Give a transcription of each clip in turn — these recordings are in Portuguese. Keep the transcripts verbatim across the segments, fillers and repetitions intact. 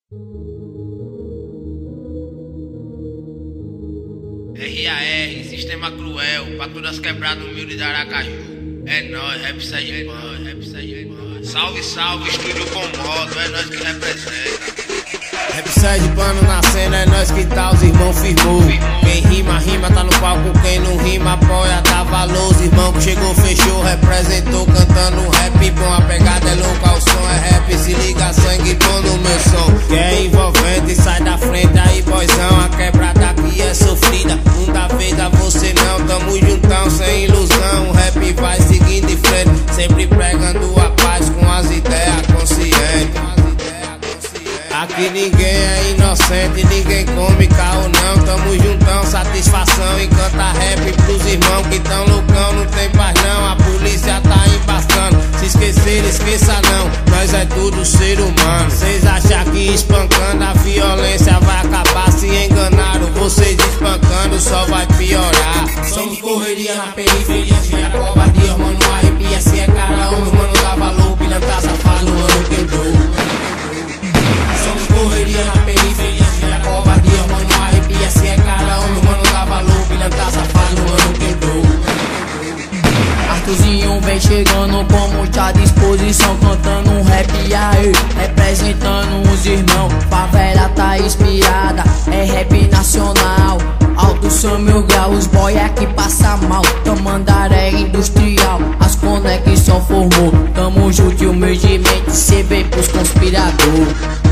R A R, Sistema Cruel, pra todas as quebradas humildes de Aracaju. É nóis, rap Sergipano, rap Sergipano. Salve, salve, estúdio com moto, é nós que representa. Rap Sergipano na cena, é nós que tá, os irmãos firmou. Quem rima, rima, tá no palco, quem não rima, apoia, dá valor. Os irmãos que chegou, fechou, representou, cantando um rap bom. A pegada é louca, o som é rap, se liga sangue bom no meu som. Que é envolvente, sai da frente aí, boizão. A quebrada aqui é sofrida, não dá vez a você não. Tamo juntão, sem ilusão, o rap vai seguindo em frente, sempre pregando a paz com as ideias conscientes. Aqui ninguém é inocente, ninguém come carro não. Tamo juntão, satisfação em cantar rap pros irmãos que tão loucão, não tem paz não. A polícia tá embascando, se esquecer, esqueça não. Nós é tudo ser humano. Cês acham que espancando a violência vai acabar? Se enganaram, vocês espancando só vai piorar. Somos correria na periferia, tinha covardia, mano, arrepia. Se é cara, homem, mano, dá valor, pilantra safado, mano, quebrou. Somos correria na periferia, tinha covardia, mano, arrepia. Se é cara, homem, mano, dá valor, pilantra safado, mano, quebrou. Arthurzinho vem chegando com muita disposição, cantando um rap aí, representando os irmãos. Favela tá inspirada, é rap nacional. Alto são mil graus, os boy aqui passa mal. Tamandaré industrial, as conexão formou. Tamo junto e humildemente, cê vem pros conspirador.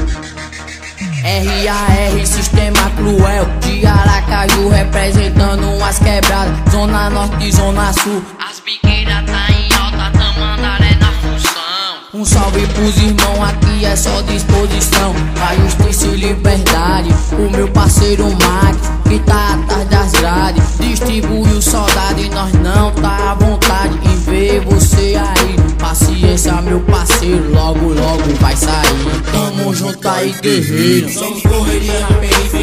R A R, Sistema Cruel, de Aracaju, representando as quebradas, Zona Norte e Zona Sul. As biqueiras tá em alta, Tamandaré na função. Um salve pros irmãos, aqui é só disposição. A justiça e liberdade, o meu parceiro Max, que tá atrás das grades. Distribui o soldado e nós não tá à vontade em ver você aí. Paciência, meu parceiro, logo logo vai sair. Tamo junto aí, guerreiro. Somos correria na periferia.